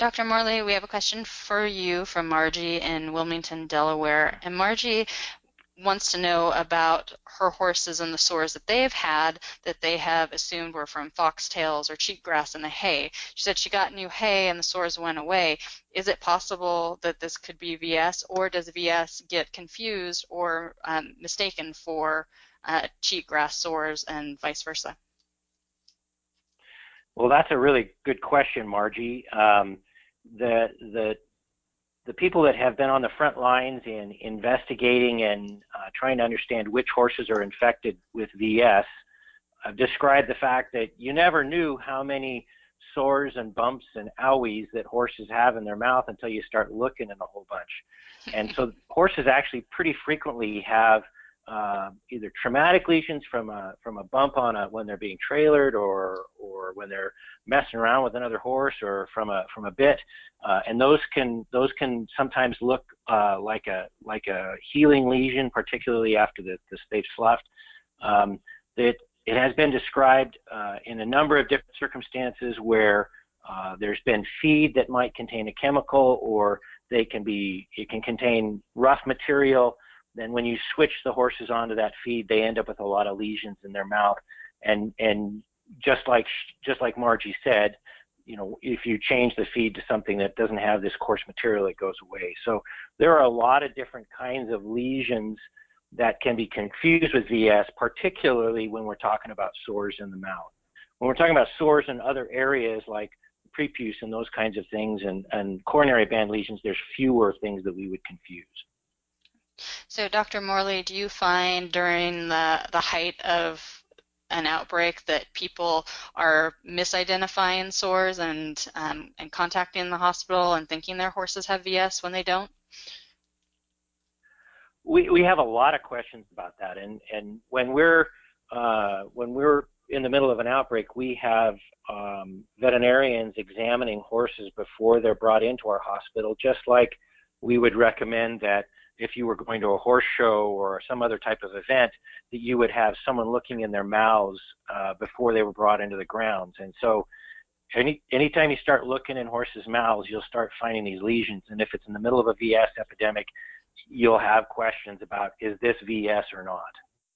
Dr. Morley, we have a question for you from Margie in Wilmington, Delaware. And Margie wants to know about her horses and the sores that they've had that they have assumed were from foxtails or cheatgrass in the hay. She said she got new hay and the sores went away. Is it possible that this could be VS, or does VS get confused or mistaken for cheatgrass sores and vice versa? Well, that's a really good question, Margie. The people that have been on the front lines in investigating and trying to understand which horses are infected with VS described the fact that you never knew how many sores and bumps and owies that horses have in their mouth until you start looking in a whole bunch. And so horses actually pretty frequently have either traumatic lesions from a bump on when they're being trailered, or when they're messing around with another horse, or from a bit, and those can sometimes look like a healing lesion, particularly after they've sloughed. It has been described in a number of different circumstances where there's been feed that might contain a chemical, or it can contain rough material. Then when you switch the horses onto that feed, they end up with a lot of lesions in their mouth. And just like Margie said, if you change the feed to something that doesn't have this coarse material, it goes away. So there are a lot of different kinds of lesions that can be confused with VS, particularly when we're talking about sores in the mouth. When we're talking about sores in other areas like prepuce and those kinds of things, and coronary band lesions, there's fewer things that we would confuse. So, Dr. Morley, do you find during the height of an outbreak that people are misidentifying sores and contacting the hospital and thinking their horses have VS when they don't? We have a lot of questions about that, and when we're in the middle of an outbreak, we have veterinarians examining horses before they're brought into our hospital, just like we would recommend that if you were going to a horse show or some other type of event, that you would have someone looking in their mouths before they were brought into the grounds. And so anytime you start looking in horses' mouths, you'll start finding these lesions. And if it's in the middle of a VS epidemic, you'll have questions about, is this VS or not?